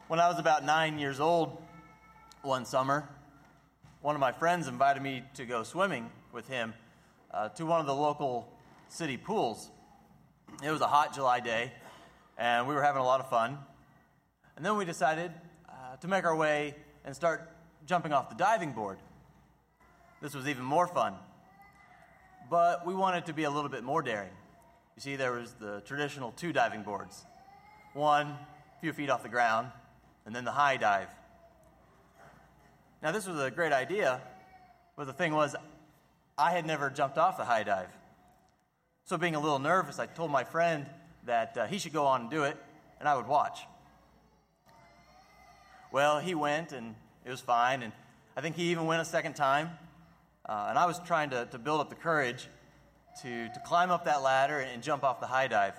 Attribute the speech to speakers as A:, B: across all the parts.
A: When I was about 9 years old, one summer, one of my friends invited me to go swimming with him to one of the local city pools. It was a hot July day, and we were having a lot of fun. And then we decided to make our way and start jumping off the diving board. This was even more fun. But we wanted to be a little bit more daring. You see, there was the traditional 2 diving boards. One, a few feet off the ground, and then the high dive. Now, this was a great idea, but the thing was, I had never jumped off the high dive. So being a little nervous, I told my friend that he should go on and do it, and I would watch. Well, he went, and it was fine, and I think he even went a second time. And I was trying to build up the courage to climb up that ladder and jump off the high dive.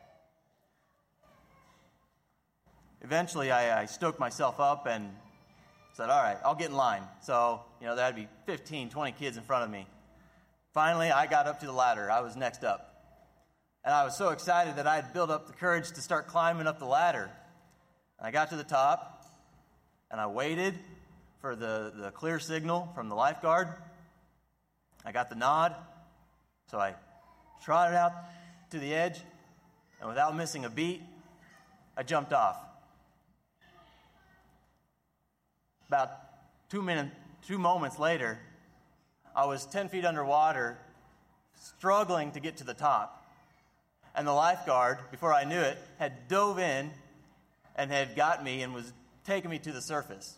A: Eventually, I stoked myself up and said, all right, I'll get in line. So, there had to be 15, 20 kids in front of me. Finally, I got up to the ladder. I was next up. And I was so excited that I had built up the courage to start climbing up the ladder. And I got to the top, and I waited for the clear signal from the lifeguard. I got the nod, so I trotted out to the edge, and without missing a beat, I jumped off. About 2 moments later, I was 10 feet underwater, struggling to get to the top. And the lifeguard, before I knew it, had dove in and had got me and was taking me to the surface.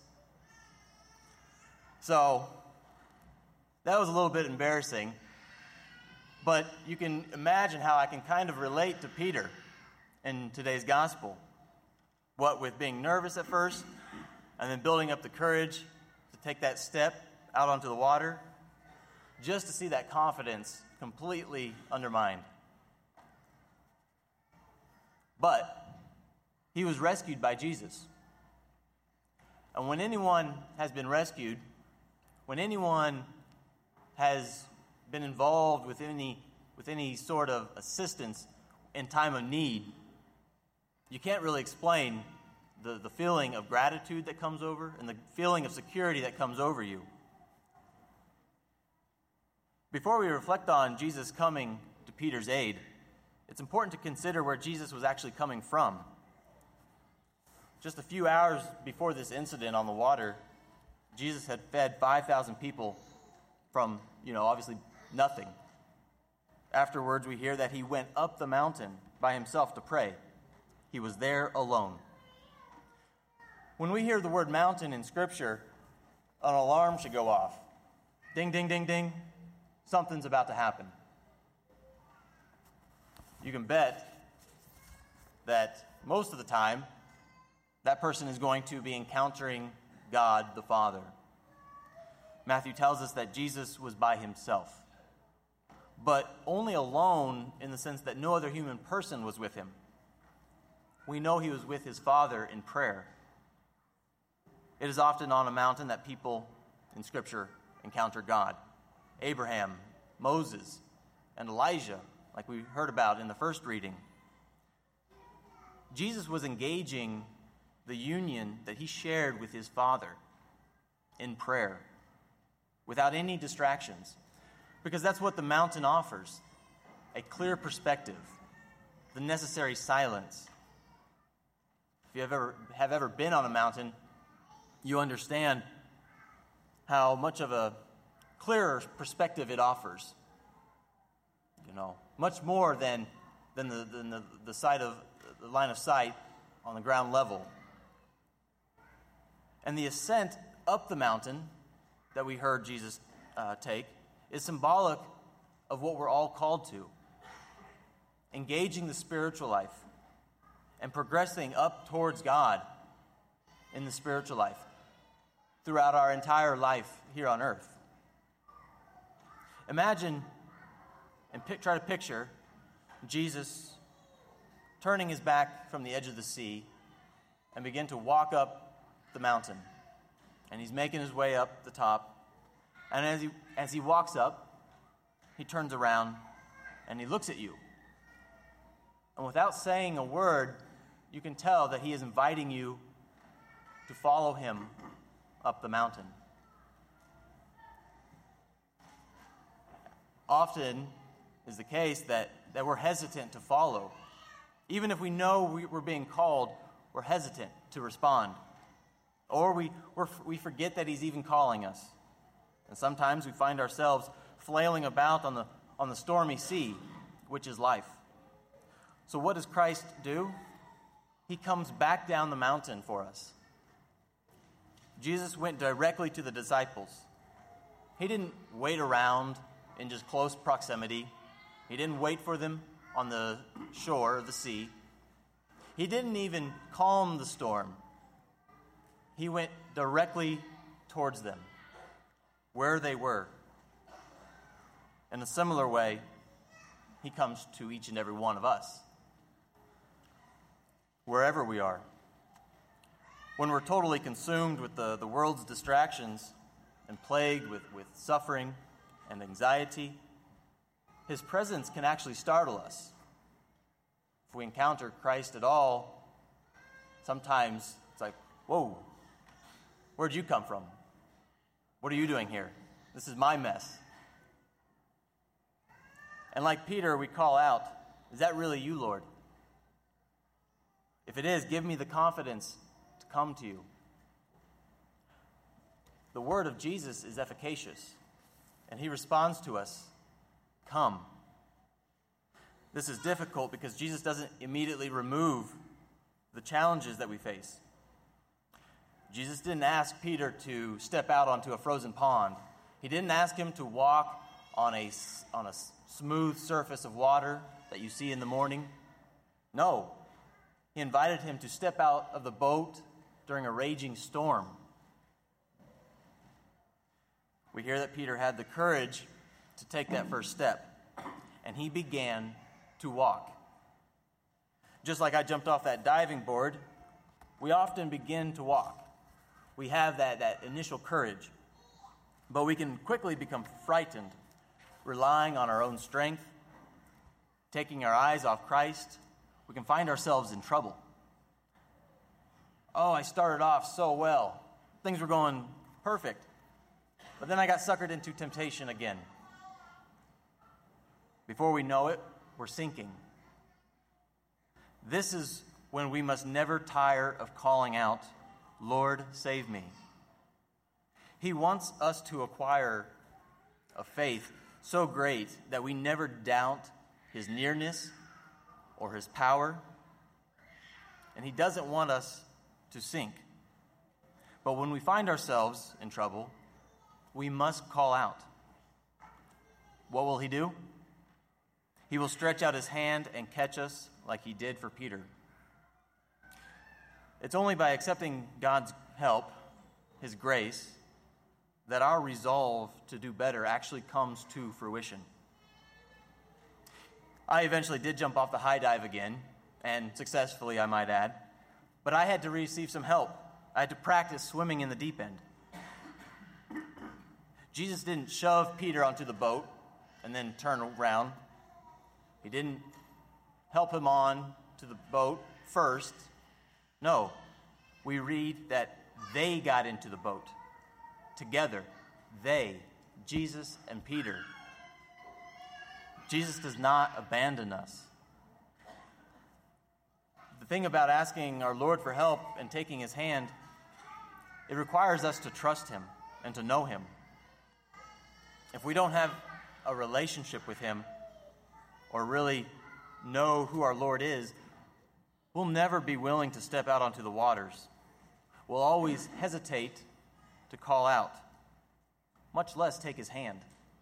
A: So, that was a little bit embarrassing, but you can imagine how I can kind of relate to Peter in today's gospel. What with being nervous at first, and then building up the courage to take that step out onto the water, just to see that confidence completely undermined. But he was rescued by Jesus. And when anyone has been rescued, when anyone has been involved with any sort of assistance in time of need, you can't really explain the feeling of gratitude that comes over and the feeling of security that comes over you. Before we reflect on Jesus coming to Peter's aid, it's important to consider where Jesus was actually coming from. Just a few hours before this incident on the water, Jesus had fed 5,000 people from, obviously nothing. Afterwards, we hear that he went up the mountain by himself to pray. He was there alone. When we hear the word mountain in Scripture, an alarm should go off. Ding, ding, ding, ding. Something's about to happen. You can bet that most of the time, that person is going to be encountering God the Father. Matthew tells us that Jesus was by himself, but only alone in the sense that no other human person was with him. We know he was with his Father in prayer. It is often on a mountain that people in Scripture encounter God. Abraham, Moses, and Elijah, like we heard about in the first reading. Jesus was engaging the union that he shared with his Father in prayer, without any distractions, because that's what the mountain offers: a clear perspective, the necessary silence. If you have ever been on a mountain, you understand how much of a clearer perspective it offers. Much more than the sight of the line of sight on the ground level. And the ascent up the mountain that we heard Jesus take is symbolic of what we're all called to: engaging the spiritual life and progressing up towards God in the spiritual life throughout our entire life here on earth. Imagine and try to picture Jesus turning his back from the edge of the sea and begin to walk up the mountain. And he's making his way up the top. And as he walks up, he turns around and he looks at you. And without saying a word, you can tell that he is inviting you to follow him up the mountain. Often is the case that we're hesitant to follow. Even if we know we're being called, we're hesitant to respond. Or we forget that he's even calling us. And sometimes we find ourselves flailing about on the stormy sea, which is life. So what does Christ do? He comes back down the mountain for us. Jesus went directly to the disciples. He didn't wait around in just close proximity. He didn't wait for them on the shore of the sea. He didn't even calm the storm. He went directly towards them, where they were. In a similar way, he comes to each and every one of us, wherever we are. When we're totally consumed with the world's distractions and plagued with suffering and anxiety, his presence can actually startle us. If we encounter Christ at all, sometimes it's like, whoa, where'd you come from? What are you doing here? This is my mess. And like Peter, we call out, is that really you, Lord? If it is, give me the confidence to come to you. The word of Jesus is efficacious, and he responds to us, come. This is difficult because Jesus doesn't immediately remove the challenges that we face. Jesus didn't ask Peter to step out onto a frozen pond. He didn't ask him to walk on a smooth surface of water that you see in the morning. No, he invited him to step out of the boat during a raging storm. We hear that Peter had the courage to take that first step, and he began to walk. Just like I jumped off that diving board, we often begin to walk. We have that initial courage, but we can quickly become frightened, relying on our own strength, taking our eyes off Christ. We can find ourselves in trouble. Oh, I started off so well. Things were going perfect. But then I got suckered into temptation again. Before we know it, we're sinking. This is when we must never tire of calling out, Lord, save me. He wants us to acquire a faith so great that we never doubt his nearness or his power. And he doesn't want us to sink. But when we find ourselves in trouble, we must call out. What will he do? He will stretch out his hand and catch us like he did for Peter. It's only by accepting God's help, his grace, that our resolve to do better actually comes to fruition. I eventually did jump off the high dive again, and successfully, I might add, but I had to receive some help. I had to practice swimming in the deep end. Jesus didn't shove Peter onto the boat and then turn around. He didn't help him on to the boat first. No, we read that they got into the boat together. They, Jesus and Peter. Jesus does not abandon us. The thing about asking our Lord for help and taking his hand, it requires us to trust him and to know him. If we don't have a relationship with him or really know who our Lord is, we'll never be willing to step out onto the waters. We'll always hesitate to call out, much less take his hand.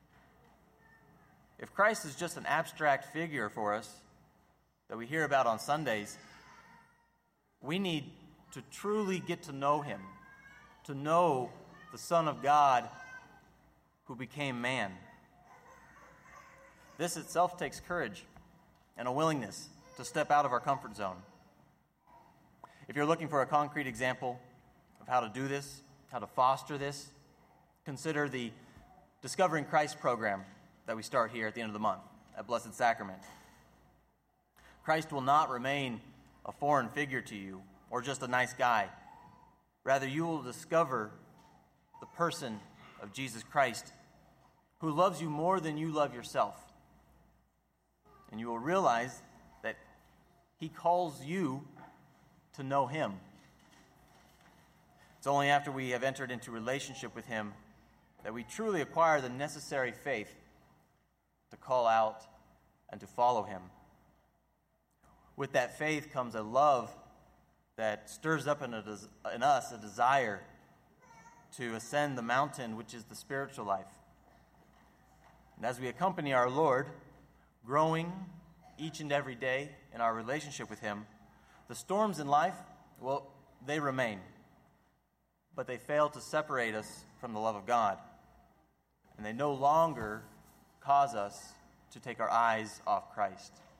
A: If Christ is just an abstract figure for us that we hear about on Sundays, we need to truly get to know him, to know the Son of God who became man. This itself takes courage and a willingness to step out of our comfort zone. If you're looking for a concrete example of how to do this, how to foster this, consider the Discovering Christ program that we start here at the end of the month at Blessed Sacrament. Christ will not remain a foreign figure to you or just a nice guy. Rather, you will discover the person of Jesus Christ, who loves you more than you love yourself. And you will realize that he calls you to know him. It's only after we have entered into relationship with him that we truly acquire the necessary faith to call out and to follow him. With that faith comes a love that stirs up in us a desire to ascend the mountain, which is the spiritual life. And as we accompany our Lord, growing each and every day in our relationship with him, the storms in life, well, they remain. But they fail to separate us from the love of God. And they no longer cause us to take our eyes off Christ.